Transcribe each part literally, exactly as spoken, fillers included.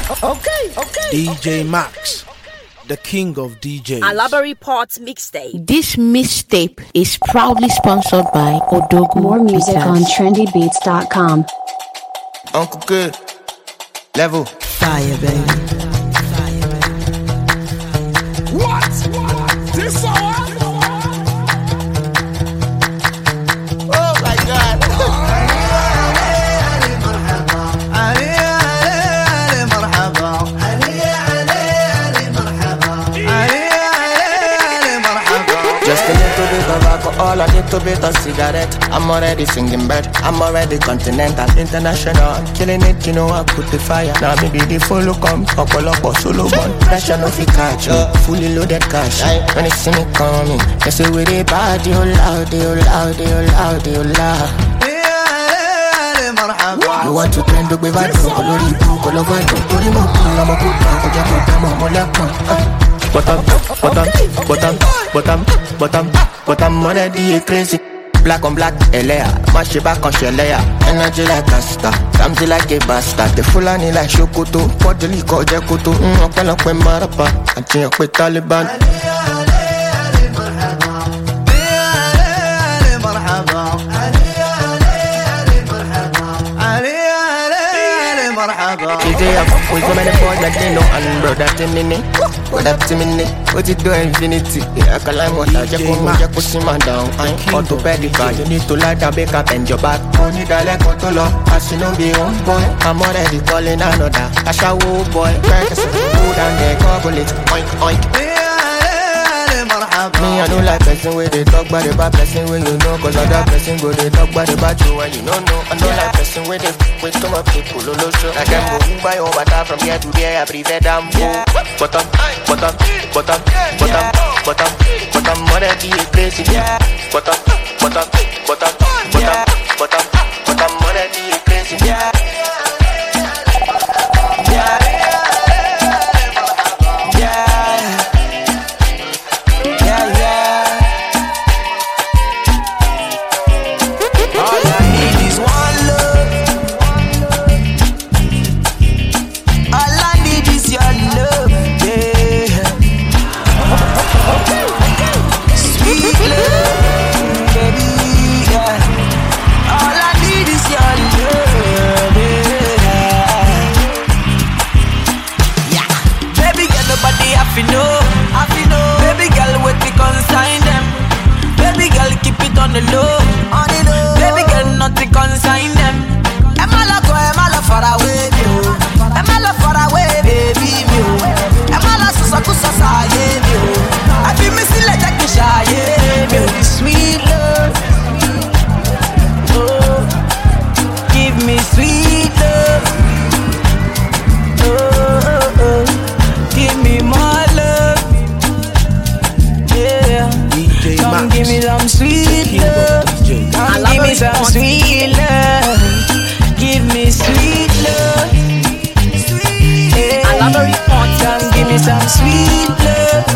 Okay, okay. D J Max, the king of D Js. Alabari Parts Mixtape. This mixtape is proudly sponsored by Odogu. More music Guitars. on trendy beats dot com. Uncle Good. Level. Fire, baby. What? This hour? Oh my God. Just a little bit of alcohol, a little bit of cigarette. I'm already singing bird. I'm already continental, international. I'm killing it, you know I put the fire. Now maybe the follow come, couple up or solo one. Pressure no fi catch me, fully loaded cash. When they see me coming, they say we the body, oh loud, oh loud, oh loud, oh loud. You want to trend the way I do, color you do, color I do. Put him up, I'm a good man, I'm a good man, I'm a good man. Bottom, bottom, bottom, bottom, bottom, bottom, already crazy. Black on black, Elea, mash it back on Shelea. Energy like a star, something like a bastard. The Fulani like Shokoto, Podeli called Jakoto. I'm going to put Marapa, I'm going to put Taliban. Today I fuck with so many boys that they know and bro that they mean it. What up to me, what you do infinity? Yeah, I can lie what I just go just push him down. I'm orthopedic, you need to light and back up and your back. Only the leg to low, I see no be on boy. I'm already calling another. I shall woo boy, practice food and they gobble it. Oink oink. Me, I don't like person where they talk about the bad person when you know. Cause other person go they talk about the bad you when you don't know. I don't like person where they with too much people. Lolo show. I can go move by over time from here to there. I prefer them. Bottom, bottom, bottom, bottom, bottom, bottom, mother be crazy. Bottom, bottom, bottom, bottom, bottom, bottom, mother be crazy. Yeah. On the low, on the low. Baby girl, nothing consign them. Am I love, am I love far away, yo? Am I love far away, baby, yo? Am I love so so so so, yo? I feel me still like a shy, yo. Sweet love, oh, give me sweet love, oh, oh, oh. Give me more love, yeah. D J Come Max, give me some sweet love. Come give me some sweet love. Give me sweet love. Yeah. Come give me some sweet love.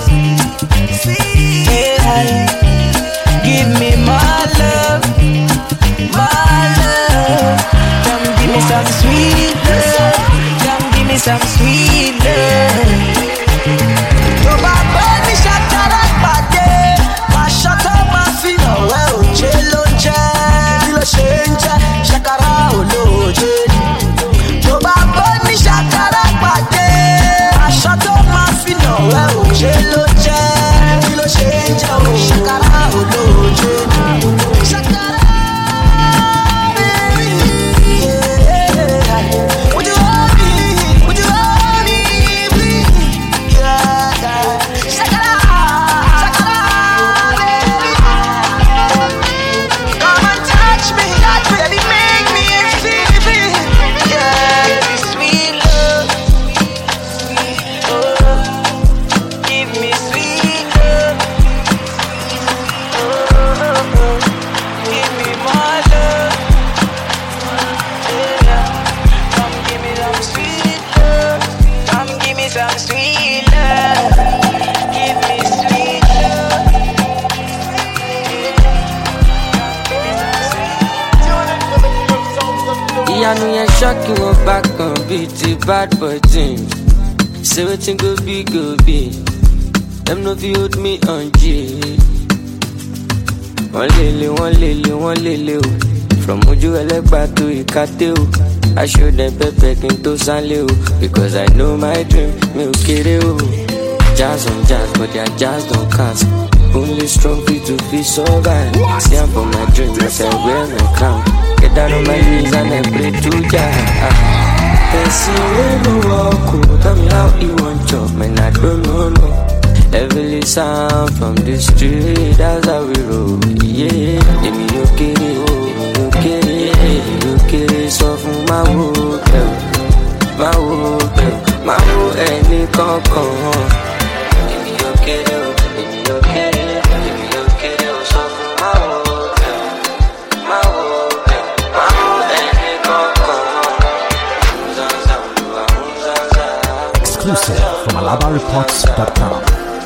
Yeah. Give me more love, more love. Come give me some sweet love. Come give me some sweet love. To my body, shut up, body. My shut up, my feel well. Jello, jello, change, shakara, olo, jello. To my body, shakara, body. My shut up, my feel well. Jello, jello, change, shakara, olo, jello. Shakara, baby, yeah. Would you hold me? Would you hold me, please? Yeah, yeah. Shakara, shakara, baby. Come and touch me, that really make me feel free. Yeah, sweet love, oh, give me I know you're shocking one back on beat the bad boy things. Say wetin go be, go be. Them no fi hold me on G. One lele, one lele, one lele o. From Oju Elegba to Ikate o. I show them pepe kinto sanle o. Because I know my dream, me o kere o. Jazz on jazz, but their jazz don't cast. Only strong feet to be survive. See I'm for my dream, yes I wear my crown. Get down on my knees and I pray to Jah. Person wey no walk o, tell me how he want chop, man I don't know no. Heavily sound from the street, that's how we roll. Yeah, èmi ò kéré o, èmi ò kéré, èmi ò kéré sọ fún máa wo bẹ́ẹ̀, máa wo bẹ́ẹ̀, máa wo ẹni kankan. Èmi ò kéré o, èmi ò kéré, èmi ò kéré o sọ fún máa wo bẹ́ẹ̀, máa wo bẹ́ẹ̀, máa wo ẹni kankan. Exclusive from alaba reports dot com.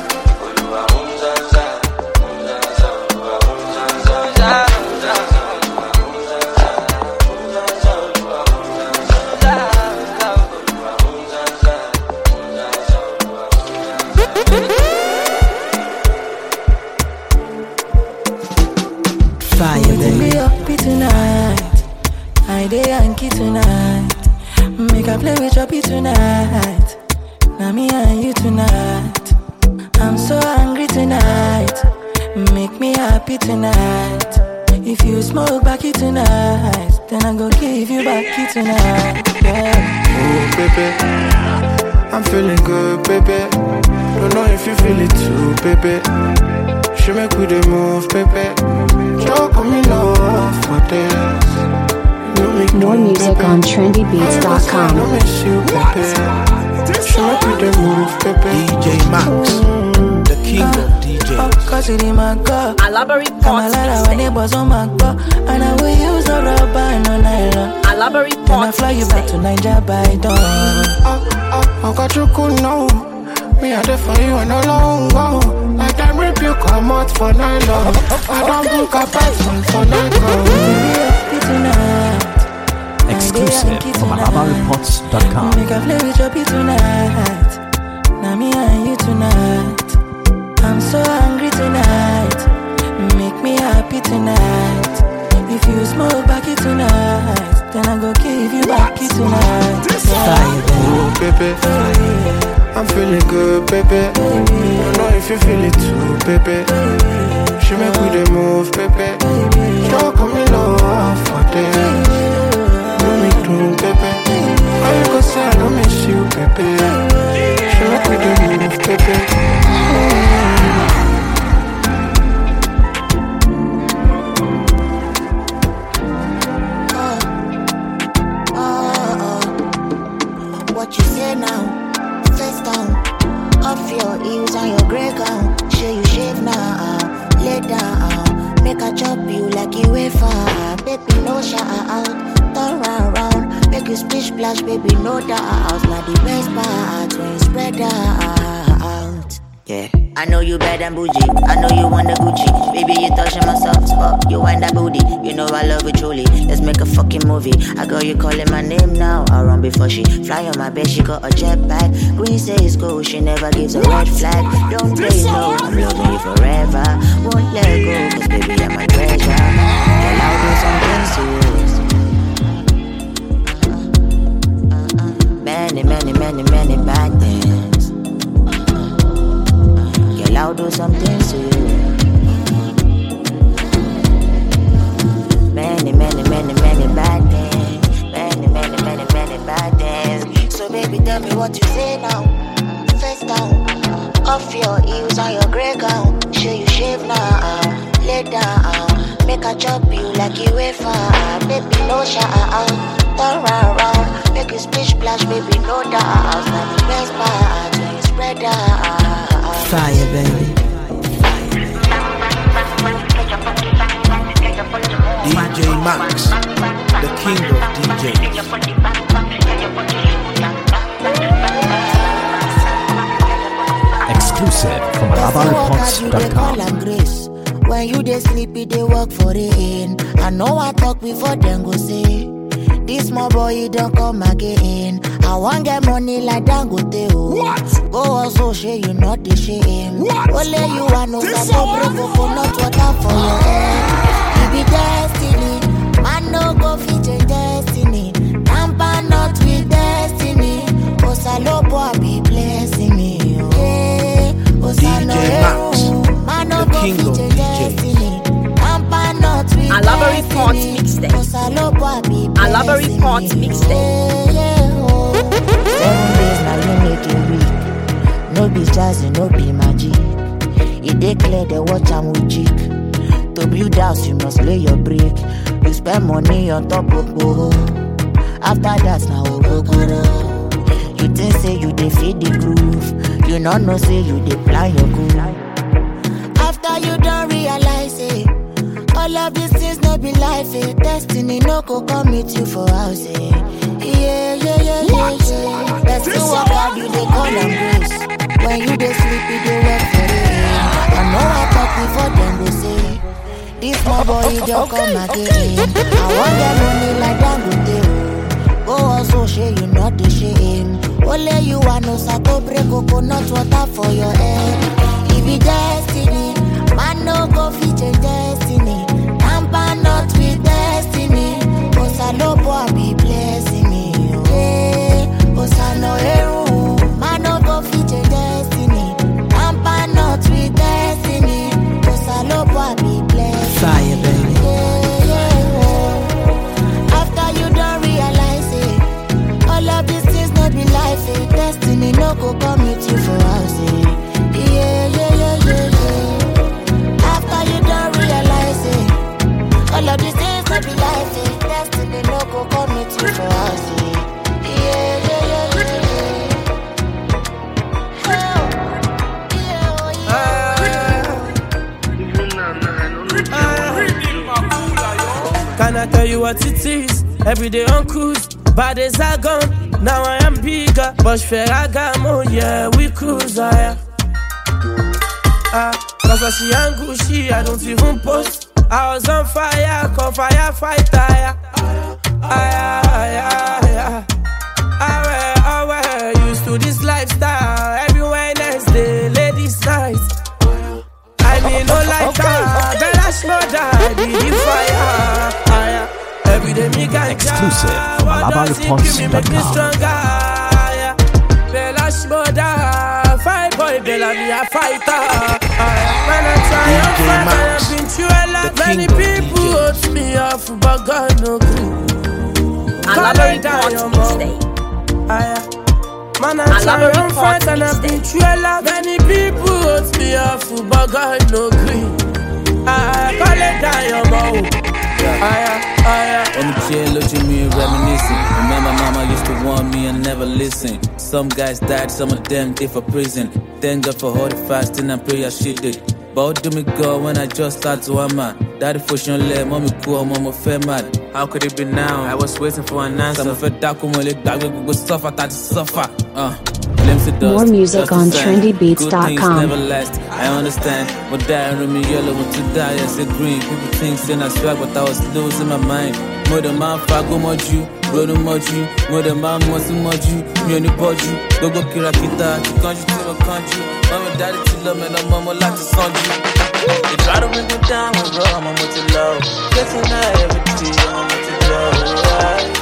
Fire, baby, up tonight. I dey Yankee tonight. Make I play with your beat tonight. Now me and you tonight. I'm so angry tonight. Make me happy tonight. If you smoke backy tonight, then I go give you backy tonight. Yeah. Oh baby, I'm feeling good, baby. Don't know if you feel it too, baby. She make we the move, baby. Talk on me love for this. More music on trendy beats dot com. I miss you, baby. She make we the move, baby. D J Max, the king of D Js. Cause it in my car. Alaba Reports when it was on my car. And I will use a rubber and no nylon. Alaba Then I Reports fly you back to Nigeria by dawn. Oh, oh, I got you cool now. Me I there for you and no long go. Like time rip you come out for nylon. I don't book a person for nylon. Baby, tonight. Exclusive from alaba reports dot com. Make a play with your beat tonight. Now me and you tonight. I'm so angry tonight. Make me happy tonight. If you smoke backy tonight, then I go give you backy tonight. Fire, Oh baby, I'm feeling good, baby. Don't know if you feel it too, baby. She make we the move, baby. Talk on me love for this. Do me too, baby. How you go say I don't miss you, baby? She make we the move, baby. What you say now? Face down, off your heels and your grey gown. Show you shave now, lay down. Make a chop you like you wafer. Baby, no shout, turn round, round. Make you splish splash, baby, no doubt. Now the best part when you spread out. Yeah. I know you bad and bougie. I know you want the Gucci. Baby, you touching my soft spot. You wind that booty. You know I love it truly. Let's make a fucking movie. I got you calling my name now. I run before she fly on my bed. She got a jetpack. Green says go. She never gives a red flag. Don't they know I'm loving you forever? Won't let go. Cause baby, you're my treasure. Girl, I'll do some things to you. Many, many, many, many bad things. I'll do some things to you. Many, many, many, many bad things. Many, many, many, many bad things. So baby, tell me what you say now. Face down, off your heels and your grey gown. Show you shave now, lay down. Make a chop you like you wafer. Baby, no shout, turn round, round. Make you splish splash, baby, no doubt. Now the best part when you spread out. Fire, baby. D J Max, the king of D Js. Exclusive from alaba reports dot com. When you dey sleepy, they work for the end. I know I talk before them go say. This small boy, he don't come again. I want get money like Dangote. What? Go also share you not the shame. What? Only you want no This support, coconut water for your head. It be destiny, man no go fit your destiny. Tamper not with destiny. Osalopo be blessing me. Hey, Osano Eru, man no go fit your destiny. Tamper not with Alabari Port destiny. Mixtape. Osalopo be blessing Alabari Port Mixtape. Hey, yeah, oh. Seven days now you make it week. No be jazzy, no be magic. It dey clear the watch am with cheek. To build house, you must lay your brick. You spend money on top of boho. After that, now ogogoro. You think say you dey feed the groove. You not know say you dey plan your goal. After you don't realize it, all of these things no be life. Eh. Destiny no go come meet you for house. Eh. Yeah, yeah, yeah, yeah, yeah. That's the work hard you dey call and grace. When you dey sleep, you dey work for it. I know I talk before them they say. This small boy, he don't come again. I want get money like Dangote. Go also share you not the shame. Only you want no sato break coconut water for your head. It be destiny, man no go fit your destiny. Tamper not with destiny. Osalopo be blessing me. Hey, Osano Eru, man no go fit your destiny. Tamper not with destiny. Osalopo be blessing. Fire, baby. Yeah, yeah, oh. After you don't realize it, all of these things not be life. Eh. Destiny no go come meet you for house. Eh. Yeah, yeah, yeah, yeah, yeah. After you don't realize it, all of these things not be life. Eh. Destiny no go come meet you for house. Eh. Yeah, yeah, yeah, yeah, yeah. Oh, yeah, oh, yeah. Can I tell you what it is? Every day on cruise, bad days are gone. Now I am bigger, but Ferragamo, yeah, we cruise, ah, ah. Cause I see Angushi, I don't even post. I was on fire, call firefighter, yeah. Ah, yeah, yeah, yeah. I wear, used to this lifestyle. Every Wednesday, ladies' night. I mean, no like that. Bella Shmoda, did the fire. Ah, yeah. Every day me ganja. Exclusive from alabari pots dot com. Stronger. Yeah. Bella Shmoda, fight boy, Bella be a fighter. Yeah. Man, I try and fight, and I've been through a lot. Many people wrote me off, but God no clue. Alabari Port Mixtape. Yeah. Man, I try and fight, and I've been through a lot. Many people wrote me off, but God no clue. I call it Diamond. Aya, aya. On the chill, look at me reminiscing. Remember, mama used to want me and never listen. Some guys died, some of them did for prison. Thank God for all the fasting and prayer she did. But do me go when I just start to hammer. Daddy push on leg, mommy cool, mama fell mad. How could it be now? I was waiting for an answer. Some fed dark when they back, we go suffer, I to suffer. Uh. More music on trendy beats dot com. Never last. I understand. But dying with me yellow, want to die, I said green. People think saying I swag, but I was losing my mind. More than my fago moju, blow the moju. More than my muscle moju, me on the boju. Go go kirakita, to country to the country. Mama daddy to love me, no mama like to son you. They try to bring me down, I'm raw, I'm to low. Getting high every day, I'm to low. Right?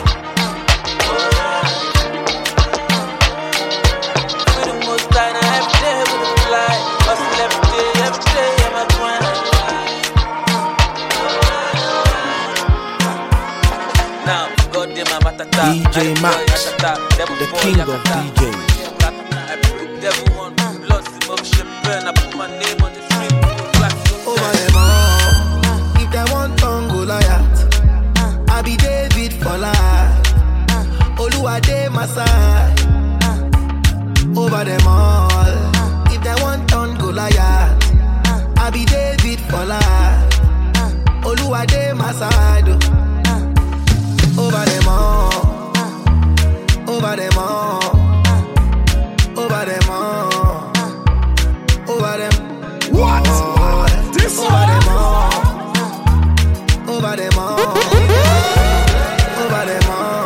D J Max, the king of D Js. Over them all, if they want tongue Goliath, I be David for life. Oluwade my side. Over them all, if they want tongue Goliath, I be David for life. Oluwade my side. Over them all, over them all, over them all, over them. What? What? This over them all, over them all, over them all.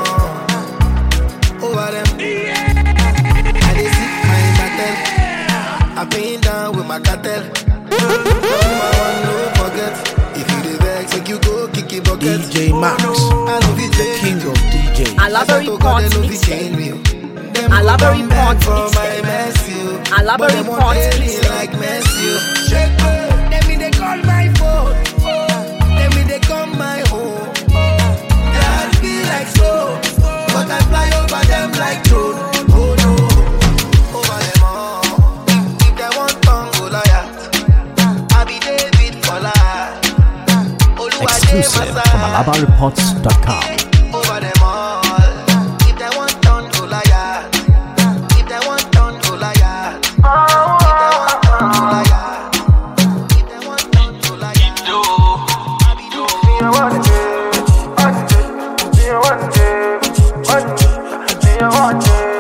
D J Max, the king of D Js. Alabari Port Mixtape. Alabari Port Mixtape. Alabari Port Mixtape. Like Messi. Let me they call my phone. Let me they come my home. They ask me like so, but I fly over them like drone. Oh no, over them all. If they want Goliath, I be David for life. Exclusive from alaba reports dot com. Over them all. If they want turn Goliath, if they want turn Goliath, if they want turn Goliath, if they want turn Goliath, I be doing one day, one day, one day, one day, one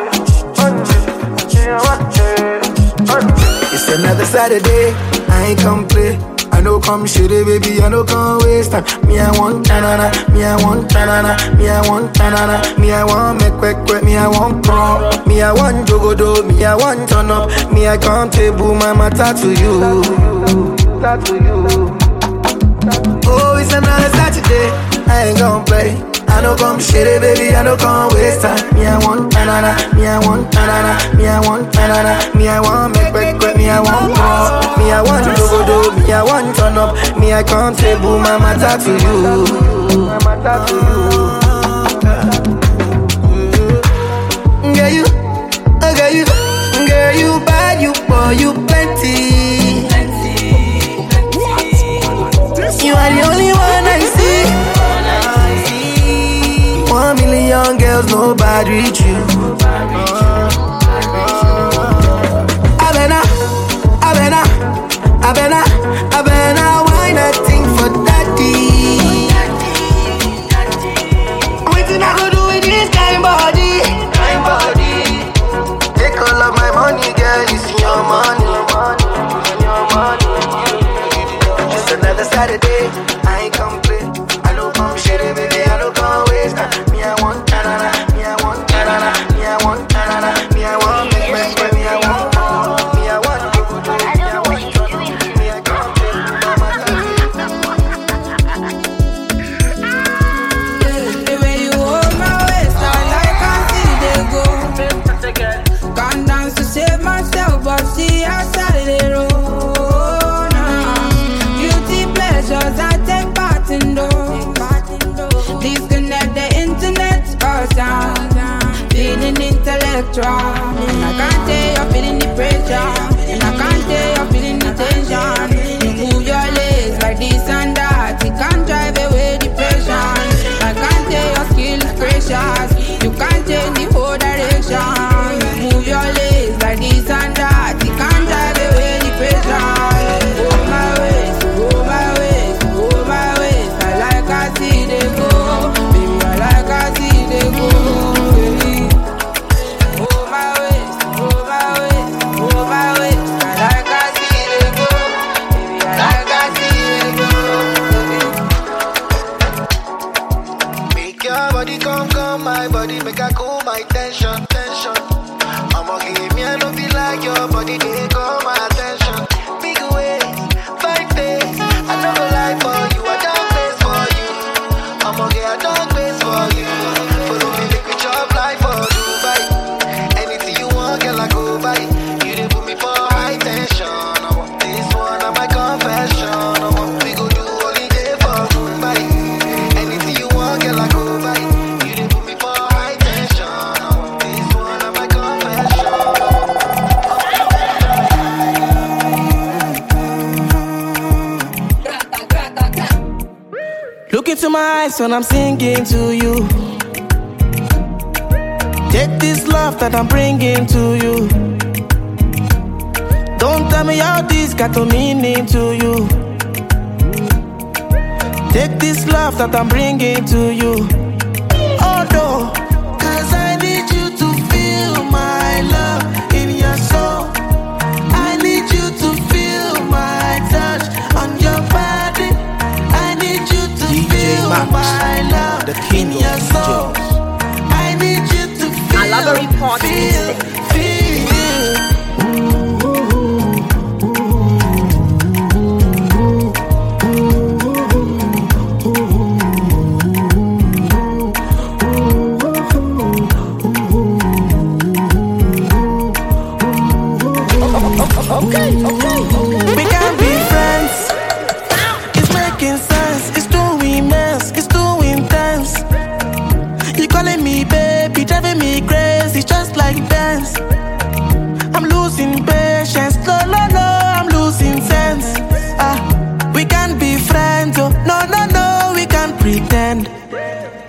day, one day, one day. It's another Saturday, I ain't come play. I know come shit, baby, I know come waste time. Me I want tanana, me I want tanana, me I want tanana, me I want make quick quick, me I want pro, me I want jogodo, me I want turn up, me I come table my matter to you, to you. Oh, it's another Saturday, I ain't gon' play. I know come shit, baby, I know come waste time. Me I want tanana, me I want tanana, me I want tanana, me I want make quick quick, me I want pro, me I want jogodo, me I want turn up, me I can't table my matter to you, my matter to you. Girl you, oh girl you, girl you bad, you poor, you plenty. You are the only one I see. One million girls, nobody reach you. Abena, Abena, Abena, Abena, why nothing for daddy? Waiting I go do with this kind body, kind body. Take all of my money, girl, it's your money, your money. Just another Saturday, I ain't come play. I know come shit, baby, I know come waste time. Me I want tanana, me I want tanana, me I want tanana, me I want make make me I want me I want me I want me I can't take the way you hold my waist, I like I see they go. Gone down to save myself, but see outside the road. Beauty pleasures I take part in those. Disconnect the internet or sound. Feeling intellectual, and I can't tell you're feeling the pressure, and I can't tell you're feeling the tension. You move your legs like this and that, it can't drive away depression. I can't tell your skill is precious, you can't change the whole direction. You move your legs like this and that, it can't drive away depression. Oh my ways, oh my ways, oh my ways, I like I see they go, baby, I like I see they go, baby. Oh my ways, oh my ways, oh my ways, I like I see they go, baby, I like I see they go, baby. Make your body come, come, my body, make I cool my tension, tension. I'ma give me a love feel like your body, they call my attention. Big ways, five days, I never lie for you, I don't place for you. I'ma get a dog place for you. Follow me, make me chop like for Dubai. Anything you want, girl, I go buy. You didn't put me for high tension. I want this one, I'm my confession. I want we go do holiday for Dubai. Anything you want, girl, I go buy. You didn't put me for high tension. I want this one, I'm my confession. Look into my eyes when I'm singing to you. Take this love that I'm bringing to you. Don't tell me how this got a meaning to you. Take this love that I'm bringing to you. Oh no, cause I need you to feel my love in your soul. I need you to feel my touch on your body. I need you to D J feel Max, my love the king in of your soul. D Js. I need you to feel, Alabari Port feel, Mixtape. feel.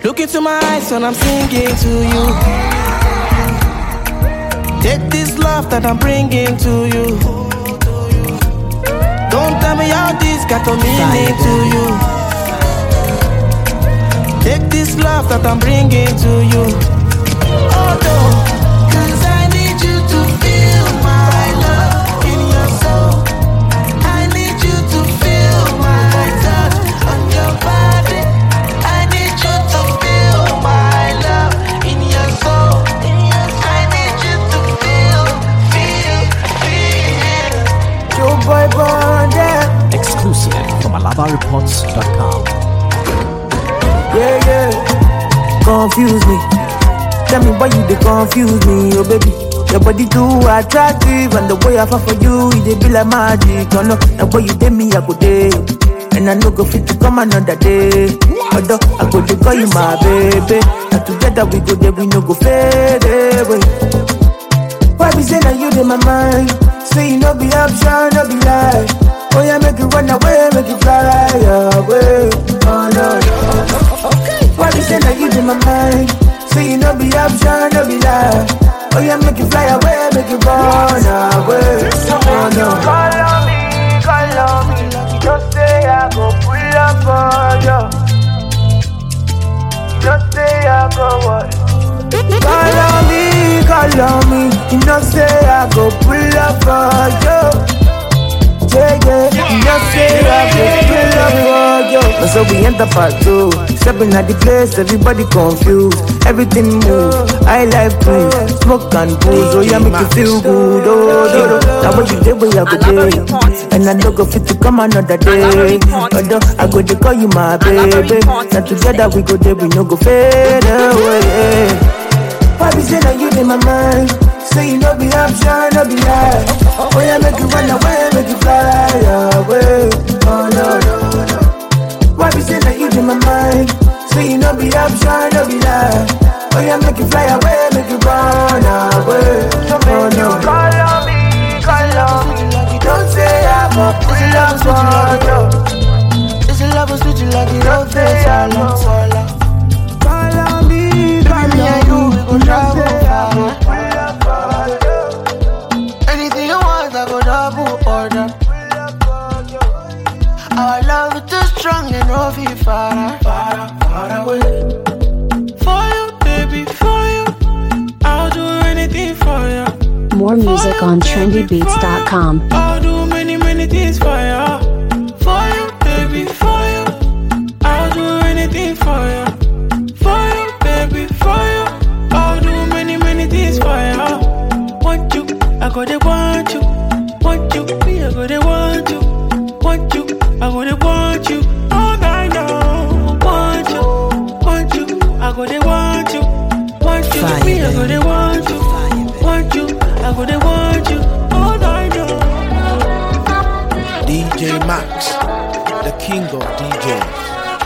Look into my eyes when I'm singing to you. Take this love that I'm bringing to you. Don't tell me how this got a meaning to you. Take this love that I'm bringing to you. Oh no, cause I need you to feel my love in your soul. I need you to feel my touch on your body. I need you to feel my love in your soul. I need you to feel, feel, feel. Joe Boy Bond, exclusive from alaba reports dot com. Yeah, yeah, confuse me. Tell me why you they confuse me, oh baby. Your body too attractive, and the way I fall for you, it they be like magic. Oh no, the way you take me, I go day, and I no go fit to come another day. Although I go to call you my baby, and together we go there, we no go fade away. Why be say that you in my mind? Say you no be option, no be lie. Oh yeah, make you run away, make you fly away. Oh no, no. Okay. Why be say that you in my mind? Say you no be option, no be lie. Oh yeah, make you fly away, make you run away. Oh no. Call on me, call on me. Just say I go pull up for you. Just say I go what? Call on me, call on me. You know say I go pull up for you. Yeah, yeah, you know say I go pull up for you. But so we enter part two. Stepping at the place, everybody confused. Everything move, I like food. Smoke and booze, oh yeah, make you feel good. Oh, oh, oh. Now what you did, we have a day. And I don't go fit to come another day. Although I go to call you my baby. Now together we go there, we no go fade away. Why be say that you in my mind? Say you no be option, no be lie. Oh yeah, make you run away, make you fly away. Oh no, no, no. Why be say that you in my mind? Say you no be option, no be lie. Oh yeah, make you fly away, make you run away. Oh no. Call on me, call on me. Don't say I'm a pull up for you. It's a love of switch like you don't say I love for love. Call on me, call on you, we gon' travel far. Anything you want, I go double order. Our love is too strong and no feel far, far, far away. For you, baby, for you, I'll do anything for you. More music on trendy beats dot com. I'll do many, many things for you. For you, baby, for you, I'll do anything for you. For you, baby, for you, I'll do many, many things for you. Want you, I go to want you. Want you, me, I go to want you. Want you, I go to want you. All night long. Want you, want you, I go to want you. Want you, Fire, me, I go to want you. Want you, I go to want you. All night long. D J Max, the king of D Js.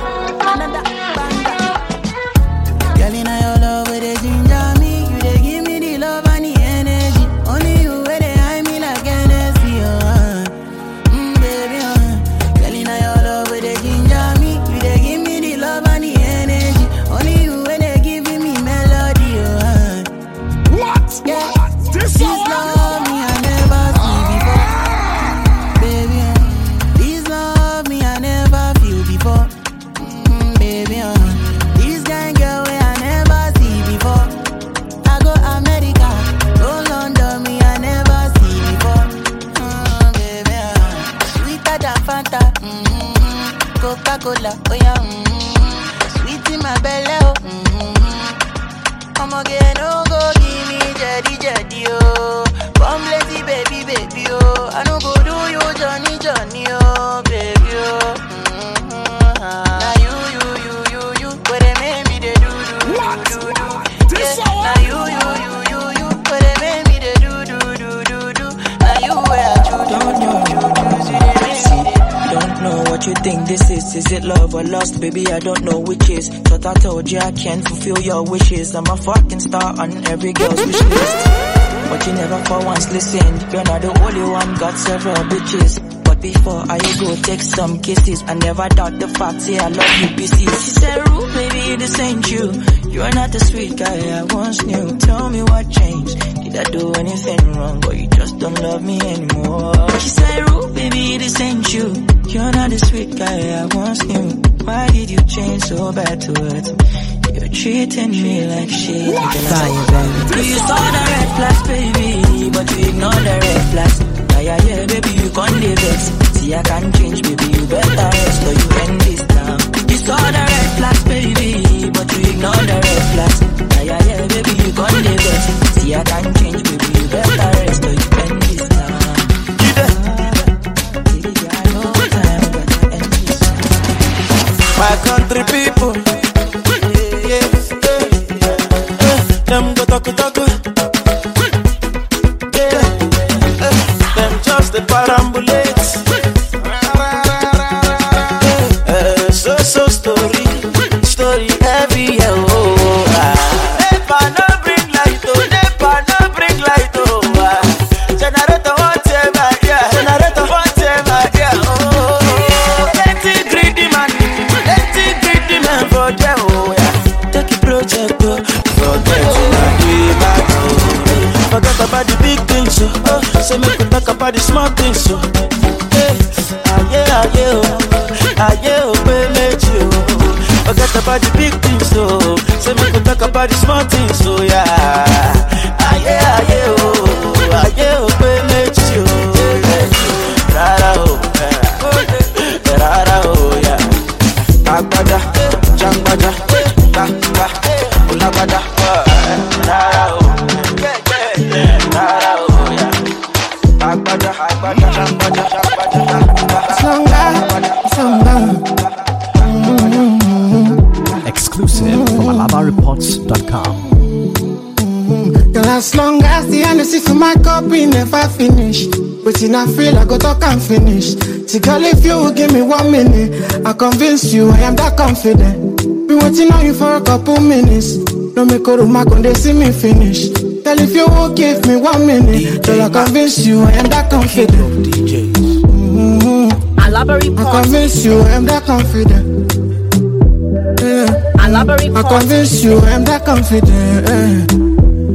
Girl, in your love, where they ginger me, you they give me the love and the energy. Only you where they hide me like Hennessy, uh. Mm, baby, uh. Girl, in your love, where they ginger me, you they give me the love and the energy. Only you where they giving me melody, uh. What? Yeah. What? This, this love me I never see before, baby. Uh. This love me I never feel before, mm, baby. Uh. This kind girl way I never see before. I go America, go London, me I never see before. Mm, baby, uh, sweeter than Fanta, mm-hmm. Coca-Cola, oh yeah, mm-hmm. Sweet in my belly, oh, mm-hmm. I'm again, oh go give me jetty jetty, oh. Come lazy baby, baby, oh. I don't go do you Johnny Johnny, oh, baby, oh. Mm-hmm. Now you, you, you, you, you, what they made me they do, do, do, do, do. Yeah. Now you, you, you, you, you, what they made me they do, do, do, do, do. Now you where I choose, don't know, don't know what you think this is. Is it love or lust, baby? I don't know which is. Thought I told you I can't fulfill your wishes. I'm a fucking star on every girl's wish list. But you never for once listened. You're not the only one, got several bitches. But before I go take some kisses. I never doubt the fact, say I love you, B C. She said, Roo, baby, this ain't you. You're not the sweet guy I once knew. Tell me what changed. Did I do anything wrong, or you just don't love me anymore? She said, Roo, baby, this ain't you. You're not the sweet guy I once knew. Why did you change so bad towards me? You're treating me like shit. Fire, baby. You saw the red flags, baby, but you ignore the red flags. Yeah, yeah, yeah, baby, you can't live it. See, I can't change, baby, you better rest or you end this time. You saw the red flags, baby, but you ignore the red flags. Yeah, yeah, yeah, baby, you can't live it. See, I can't change, baby, you better rest or you end this time. You there? My country people, yeah, yeah, yeah. Them go talk talk, yeah. Them just the parambulate. Uh, so so story, story heavy, oh. Never no bring light, oh. Never no bring light, oh. Generator whatever, yeah. Generator whatever, yeah. Oh, plenty greedy man. For them, oh yeah. Take a project, oh. Forget oh. Forget about the big things, oh. oh. Say make we talk about the small things, oh. Hey, ah yeah, ah yeah, oh. Ah yeah, oh, baby, oh. Forget about the big things, oh. Say make we talk about the small things, oh yeah. Ah yeah, ah yeah, oh. Ah yeah, oh, baby, oh. Rara, oh, yeah. Rara, oh, yeah. Agbada, Jangbada, ta ta, Ulabada, Rara o, Rara o, yeah. Agbada, Agbada, Jangbada, Jangbada, Songa, Songa. Exclusive from alaba reports dot com. Girl, as long as the energy to my cup we never finish. But in I feel I go talk and finish. See girl, if you will give me one minute, I convince you I am that confident. Been waiting on you for a couple minutes. No make a room, I can they see me finish. Girl, if you will give me one minute, girl, I convince you I am that confident. Mm-hmm. I convince you I am that confident. Yeah. I convince you I am that confident. Yeah.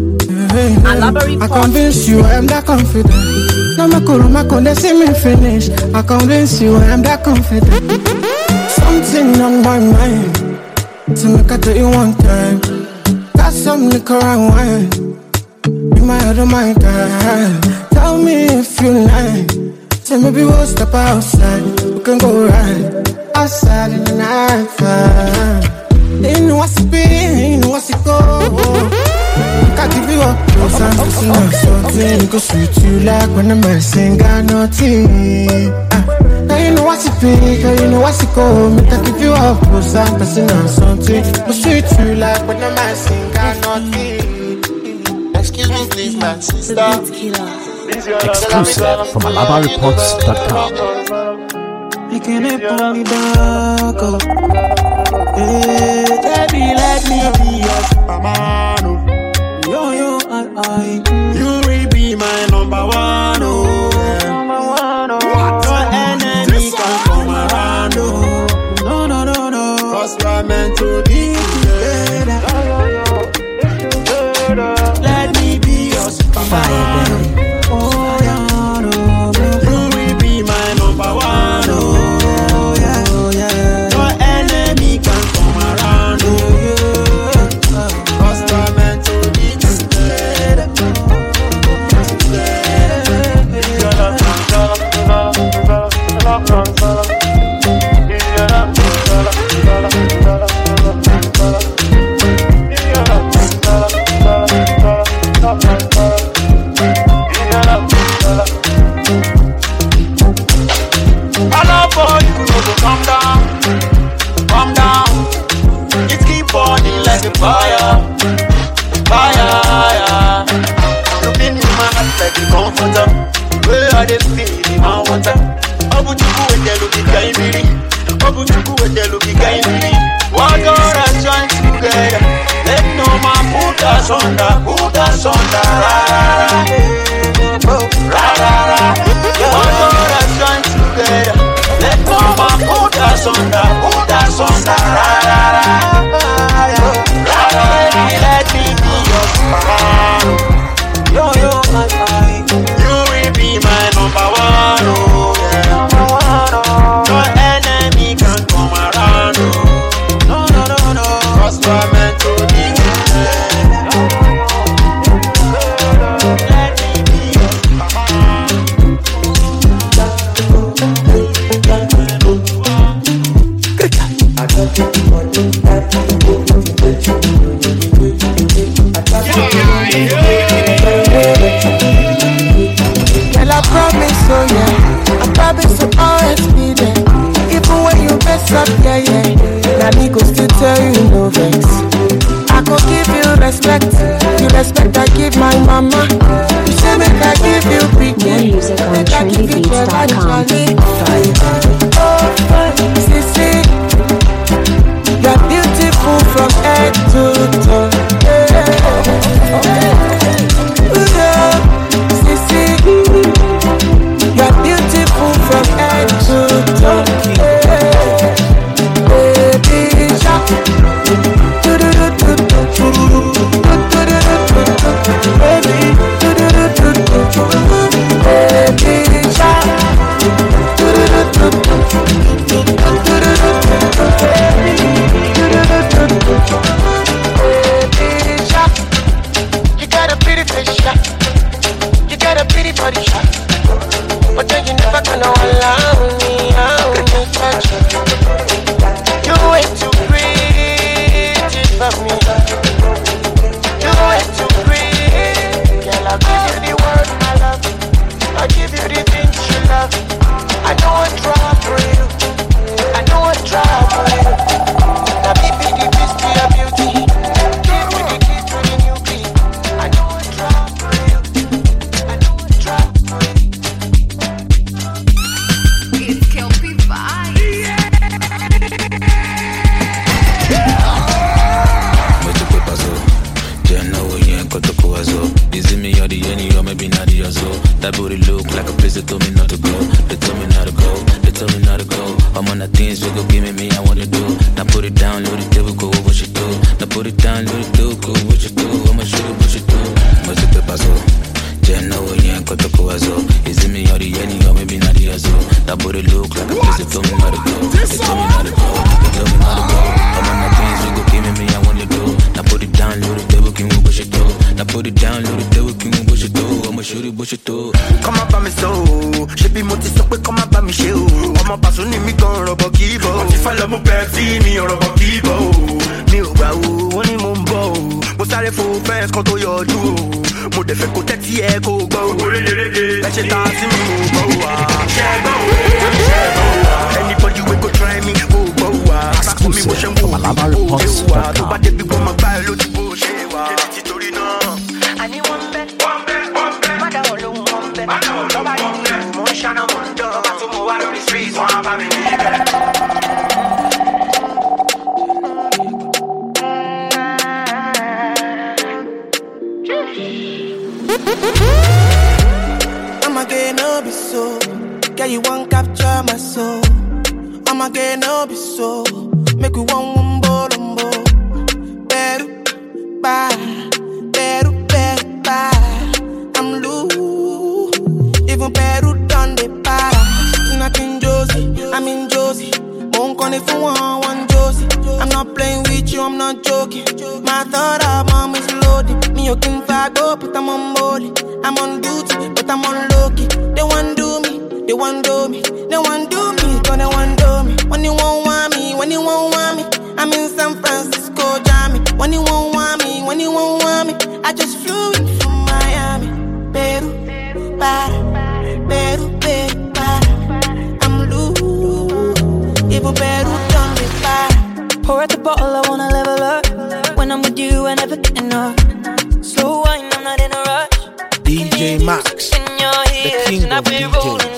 I convince you I am that confident. No make a room, I can they see me finish. I convince you I am that confident. Something on my mind, so make I tell you one time. Got some liquor and wine, be my other my girl. Tell me if you like. Say maybe we'll step outside, we can go right outside in the night time. They know what's it be, they know what's it go. Can't give you up, no time to see no something. Go sweet you like when the man sing got nothing. uh, Now you know what's it be, girl, you know what's it go. Make I give you up, no time to see no something. Go sweet you like when the man sing got nothing. Excuse me please my sister. Exclusive from alaba reports dot com. Making it pull me back up. Hey, baby, let me be your superman. Yo, yo, I, I. You will be my number one, oh. Number one, oh. No enemy can come around, oh. No, no, no, no. Cause we're meant to be together. Let me be your superman. Oh, yeah, no, no. You will be my number one, oh. Yeah, oh, yeah. No enemy can come around, oh. Cause we're meant to be together. I love for you to come down, come down. It keep burning like a fire, fire. Looking in my heart like a comforter. Where are they feeling my water? Obuchuku when they look at Kaimiri. Obuchuku when they look at Kaimiri. What God has joined together, let no man put us under, put us under. Ra ra ra, ra ra ra. What God has joined together. respect, the respect I give my mama. You say make I give you big. More music on trendy beats dot com. Oh, Sissy, you're beautiful from head to toe. Yeah, Sissy, you're beautiful from head to toe. Baby, shark. You got a pretty face shot. You got a pretty body shot. But then you never gonna allow me, allow me to touch you. You way too pretty for me. You way too pretty. Girl, I'll give you the word, my love. I'll give you the things you love. I know I try for you. I know I try for you. Now baby, the beast to your beauty. Give me the key to the new key. I know I try for you. I know I try for you. It's Kelpie Vibes. Mucho que pasó, ya no voy en cuanto coazo. Dice me you're the any or maybe not the other. That booty look like a place that told me not to go. They told me not to go. They told me not to go. I'm on the things we go give me me I want to do. Now put it down, load it, devil go what you do. Now put it down, load it, do go what you do. I'ma shoot it, what you do. Mucho que pasó, ya no voy en cuanto coazo. Dice me you're the any or maybe not the other. That booty look like a place that told me not to go. They told me not to go. They told me not to go. I'm on the things we go give me me I want to do. Now put it down, load it, devil can what you do. Now put it down, load it, devil can what you do. I'ma shoot it, what you do. Come up by me so, she be multi so quick, come up by me show. I'm a person in me gon' rubber kibo. What if I love my Pepsi, me or rubber kibo? Me o gba o, wọ́n ní mo ń bọ̀ o. Mo sáré fo fence kan tó yọjú o. Mo dẹ̀ fẹ́ kó tẹ́tí ẹ kó gbọ́ o. Ẹ ṣe ta sí mi mo gbọ́ wa. Ṣé gbọ́ o? Ṣé gbọ́ wa? Anybody wey go try me, mo gbọ́ wa. Àkókò mi mo ṣe ń wò ó, ó ṣe wà. Tó bá débi wọ́n máa gbá ẹ lójú bó ṣe wà. Èmi ti torí náà. Àní wọ́n bẹ́, wọ́n bẹ́, wọ́n bẹ́. Má dáwọ̀ lóhùn wọ́n bẹ́. Má dáwọ̀ lọ́ba yìí bẹ́. Mo ń ṣáná mo ń dán. Bàbá tó mo wá lórí street, wọ́n á bá mi níbẹ̀. I'm again, no be so. Girl, you won't capture my soul. I'm again, no be so. Make we one one bolombo. Better, bye. Better, better, bye. I'm loose. Even Peru done the para. Nothing Josie, I'm in Josie. Won't call if you want one Josie. I'm not playing with you, I'm not joking. My thought of mom is loaded. Me, you can fight up, but I'm on molly. I'm on duty, but I'm on low-key. They want do me, they want do me. They want do me, but they want do me. When you won't want me, when you won't want me. I'm in San Francisco, Jammy. When you won't want me, when you won't want me. I just flew in from Miami. Peru, para, Peru, Peru, para. I'm loose, even Peru done me para. Pour out the bottle, I wanna level up. When I'm with you, I never get enough. Slow wine, I'm not in a rush. D J Max, the king of D Js.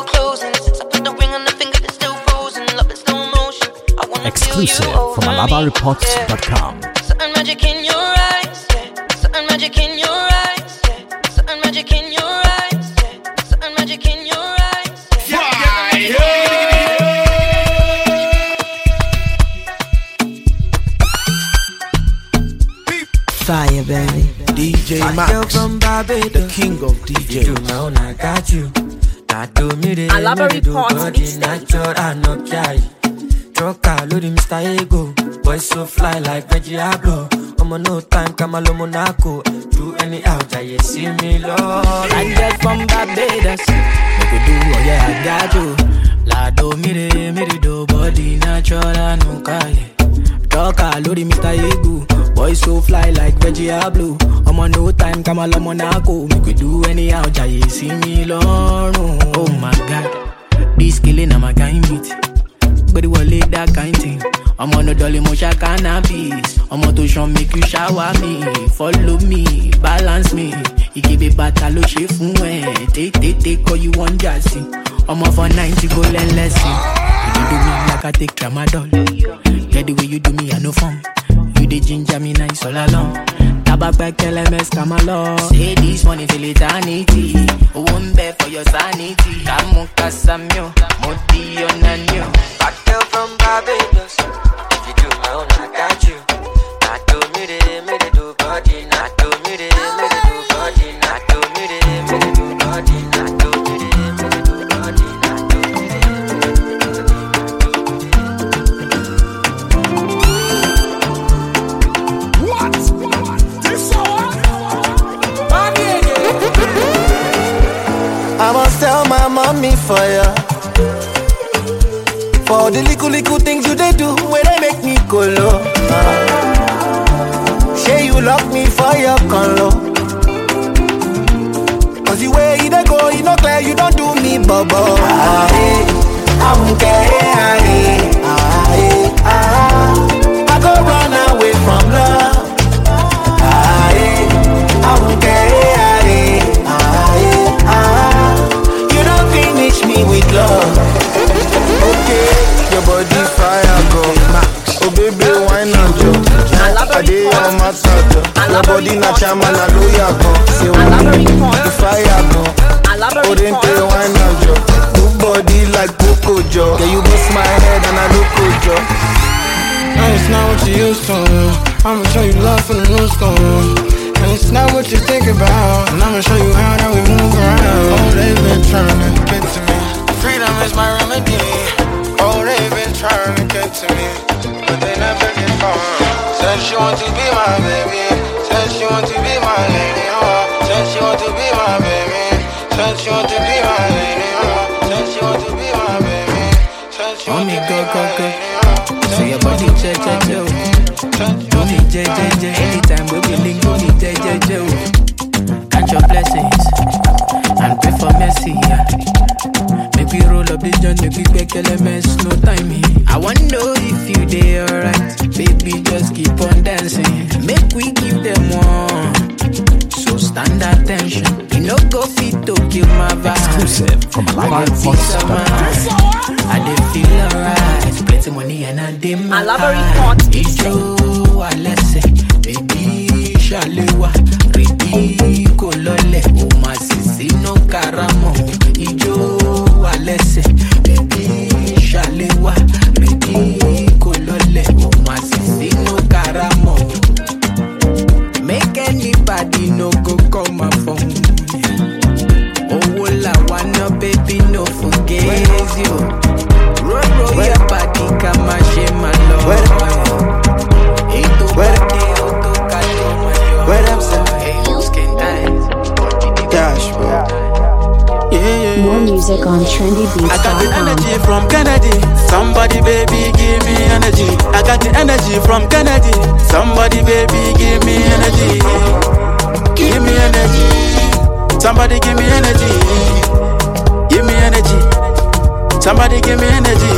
Exclusive from Alaba Reports dot com. Certain magic in your eyes, yeah. Certain magic in your eyes, yeah. Certain magic in your eyes, yeah. Certain magic in your eyes, Fire, baby. D J Max, the king of D Js. You know I got you. Alaba Reports Mixtape. Trucker, loading Mister Ego. Boy so fly like Veggie Ablo. I'm on no time, Kamalo Monaco. Do any out, I see me, Lord. I get from Barbados. Make we do, oh yeah, I got you. Lado, mire, mire, do body natural, no kale. Trucker, loading Mister Ego. Boy so fly like Veggie Ablo. I'm on no time, Kamalo Monaco. Make we do any out, I see me, Lord. Oh my God, this killing, I'm a kind meat. But it was late that kind thing. I'm on a dolly motion cannabis. I'm on to show make you shower me. Follow me, balance me. You give it battle, she fun. Take, take, take, all you want, jazzy. I'm off for ninety, go learn lesson. You do me like I take tramadol. Get the way you do me, I no fun. You the ginger me nice all along. Tabak back, L M S, come along. Say this money till eternity. One bed for your sanity. Kamu kasamyo, moti onanyo. Back girl from Barbados. If you do my own, I got you. Not do me de, me de do body. Not do me de, me de do body. Not do me de, me de do body. Not do me de, me de do body. Not do me de, me de do body. What? This one? I must tell my mommy for ya. For the little little things you they do, where they make me go low. Uh. Say you lock me for your color. Cause the way you they go, you know clear, you don't do me bubble. Ah, hey, I won't care. Ah, hey, ah, hey, ah. I go run away from love. Ah, hey, I won't care. Ah, hey, ah, hey, ah. You don't finish me with love. Okay, your body fire go. Oh baby, why not yo? I did your matter. Your body not charm and I know ya go. Say the fire go. Oh then tell why not yo? Good body like Coco Joe. Yeah, you bust my head and I look good yo. And it's not what you used to. I'ma show you love from the new school. And it's not what you think about. And I'ma show you how that we move around. Oh, they've been trying to get to me. Freedom is my remedy. Oh, they've been trying to get to me, but they never get far. Said she want to be my baby. Said she want to be my lady. Oh, said she want to be my baby. Said she want to be my lady. Oh, said she want to be my baby. Said she want to be my lady. So your body check, check, check. Do me J, J, J. Anytime we be link, do me J, J, J. Count your blessings and pray for mercy. Yeah. Make we roll up the joint, make we back L M S, no timing. I wanna know if you dey alright. Baby, just keep on dancing. Make we give them one. So stand attention. You know go fit to kill my vibe. Exclusive from Live Fox. I dey feel alright. Plenty money and I dey my heart. Ijo alese, baby shalewa, ready kolole. O ma sisi no karamo. Ijo alese, baby shalewa, ready kolole. O ma sisi no karamo. Make anybody no go call my phone. Oh, la wanna baby no forget you. Roll roll your body, come and share my love. Eto body, oto kato my. Where them say? You skin eyes. Dash, bro. Yeah, yeah. More music on trendy beats dot com. I got the energy from Kennedy. Somebody baby give me energy. I got the energy from Kennedy. Somebody baby give me energy. Give me energy. Somebody give me energy. Give me energy. Somebody give me energy.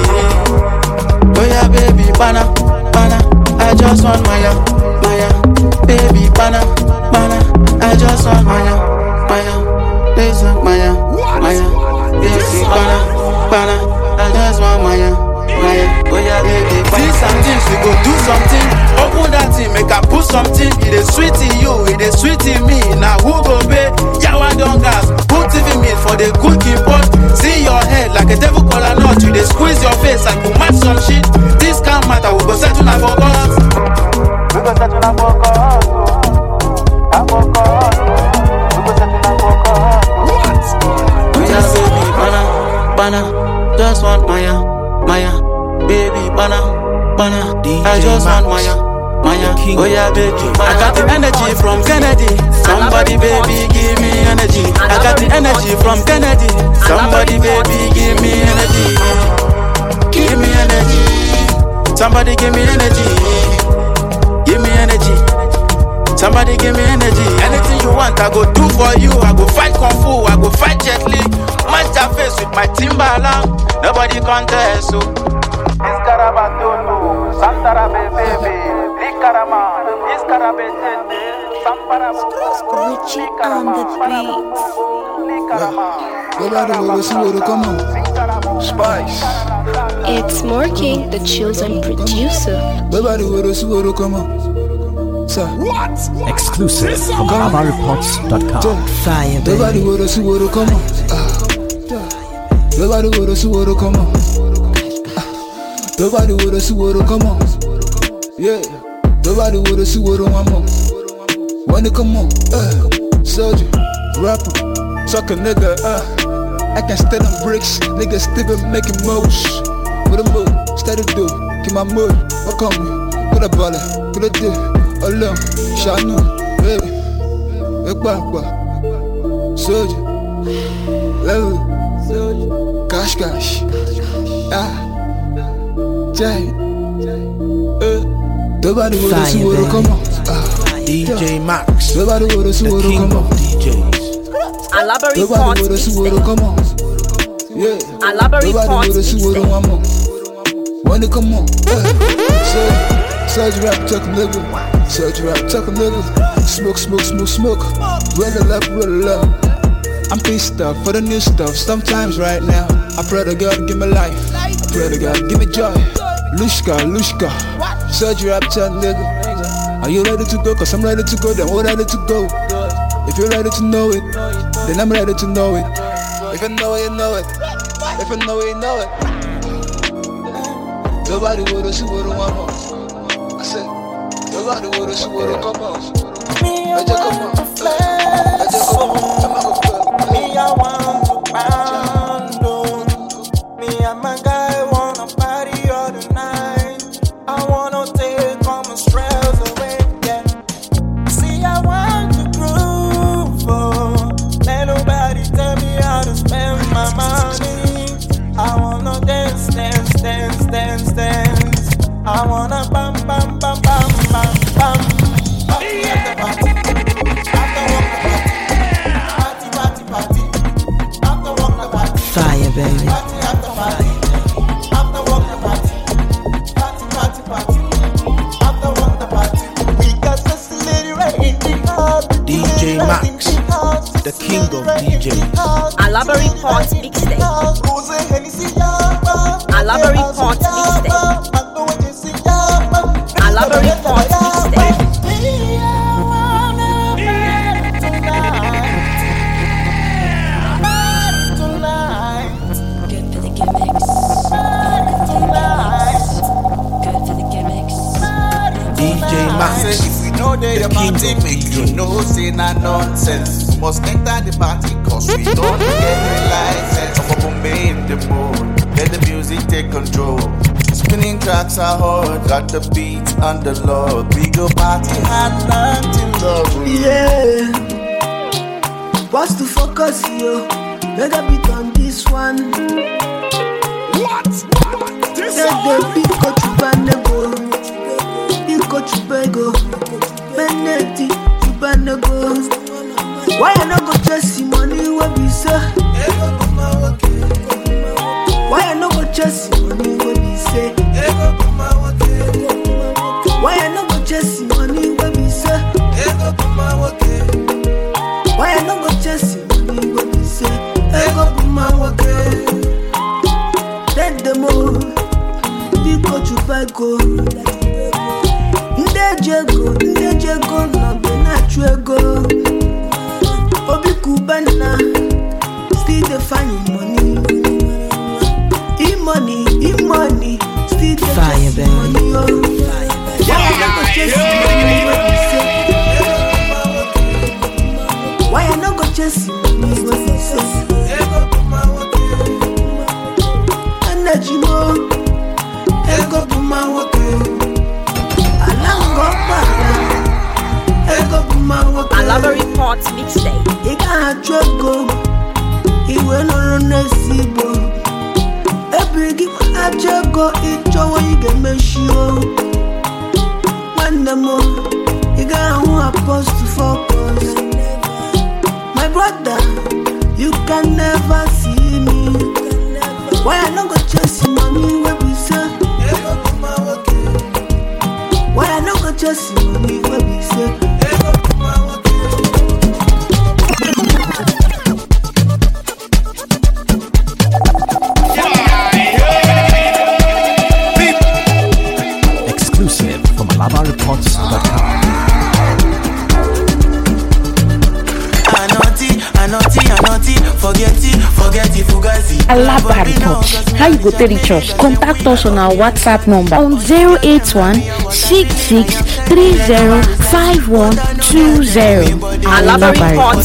Oh yeah baby, bana, bana. I just want Maya, Maya. Baby, bana, bana. I just want Maya, Maya. Listen, Maya, Maya. Baby, bana, bana. I just want Maya, Maya. Oh yeah baby, bana. See some things, we go do something. Open that thing, make I put something. It is sweet in you, it is sweet in me. Now who go pay? Yawa don't gas. Put T V meat for the cooking pot. See your head like a devil collar nut. You dey squeeze your face and go match some shit. This can't matter, we go settle na for us. We go settle na for us. I for us. We go settle na for us. What? We just baby, bana, bana. Just want Maya, Maya. Baby, bana, bana. I just want Maya, Maya. Oh yeah, baby. I got the energy from Kennedy. Somebody, baby, give me energy. I got the energy from Kennedy. Somebody, baby, give me energy. Give me energy. Somebody, give me energy. Give me energy. Somebody, give me energy. Anything you want, I go do for you. I go fight kung fu. I go fight Jet Li. Match that face with my Timberland. Nobody contest. So this caravan don't know. Richie on the beat. Come on. Spice. It's Morky, the chosen producer. Come on. What? Exclusive from lava reports dot com. Fire, baby. Come on. Nobody would have swore to come on. Nobody would have swore to come on. Yeah. Nobody would have swore to one more. Wanna come on. Uh. Soldier. Rapper. Suck a nigga. Uh. I can stand on bricks. Niggas still been making moves. With a move. Steady do. Keep my mood. What on me? Put a baller. Put a dip. Alone. Shanu. Baby. Ekba. Soldier. Level. Cash, cash, ah, Jay, uh, nobody would have seen what come on. D J Max, nobody would have seen what come on. D Js, nobody would have seen what come on. Yeah, nobody would have seen what come on. When it come on, surge, surge rap, talk a nigga, surge rap, talk a nigga, smoke, smoke, smoke, smoke, roll it up, roll it up. I'm pissed off for the new stuff. Sometimes right now, I pray to God give me life. I pray to God give me joy. Lushka, Lushka, surgery rap chat nigga. Are you ready to go? Cause I'm ready to go. Then we're ready to go. If you're ready to know it, then I'm ready to know it. If you know it, you know it. If you know it, you know it. Nobody would've seen what I want. I said, nobody would've seen what I come on. I just come on. I just come on. Me, I want to pound on. Me and my guy wanna party all the night. I wanna take all my stress away, yeah. See, I want to groove, oh. Let nobody tell me how to spend my money. I wanna dance, dance, dance, dance, dance. I wanna bam, bam, bam, bam, bam, bam. Party at the party. Fire, baby. D J Max, the king of D Js. Alaba Report Mixtape. Alaba Report Mixtape. Alaba Report Mixtape. D J Max, if we know they the party, make you know say na nonsense. Must enter the party cause we don't get the license. Of a in the mood, let the music take control. Spinning tracks are hard, got the beat on the log. We go party hard, nothing love. Yeah, what's the focus, yo? Let a beat on this one. What? This Let the beat go to Banego. Go to Bego, Benetti, to Banego. Why I not go chase money? What be say? Why I not go chase money? What be say? Why I not go chase money? What be say? Why I not go chase money? What be say? Ego puma wake. Let them all. Be go to Bego. Ndejego, ndejego, no be naturego. Obi kubana, still dey find money. E-money, e-money, still dey Fire, baby. money. Oh. Why I no go chase money? What you say? Why I no go chase money? What you say? Energy more, ego puma wake. Alaba Report Mixtape. You can't go. He will not run a seabo. Every give a jago, it's your way you get me show. When the more you got who are supposed to focus. My brother, you can never see me. Why I not go chase money where we say? just money where we say. Exclusive from Alaba Reports dot com. Alaba Reports. How you go to reach us? Contact us on our WhatsApp number on zero eight one six six three zero five one two zero. Alaba Reports.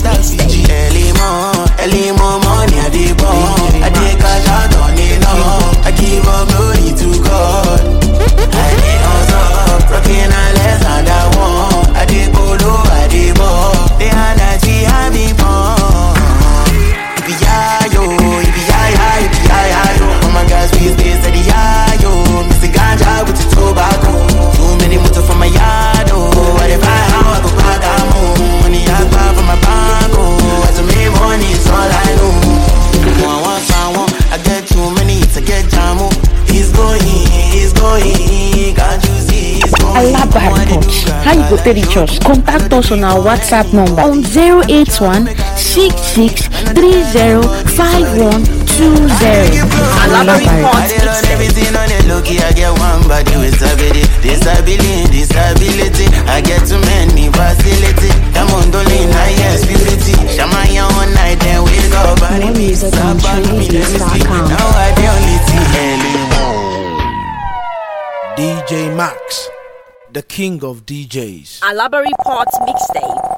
Early morning, I dey born. I dey cash out on it now. I give up glory to God. I dey hustle, rocking a less and I want. I dey polo, I dey ball. They are that we have me born. If you are yo, if you are ya, if you are ya yo. Oh my gosh, we stay steady ya yo. Mister Ganja with the tobacco. Too many motor from my yard oh. What if I how I go back I'm home. Money I buy from my bank oh. As I make money is all I know. One one someone, I get too many to get jamu. He's going, he's going. Can't you see he's going? Alaba Reports. How you go to reach us? Contact us on our WhatsApp number on zero eight one six six three zero five one two zero. Alaba Reports. Everything on the low key, I get one body with disability, disability, disability. I get too many facility. I'm on the line, I yes, purity. Shamaya one night, then wake up. More music on trendy beats dot com. Now I the only thing D J Max, the king of D Js. Alaba Reports mixtape.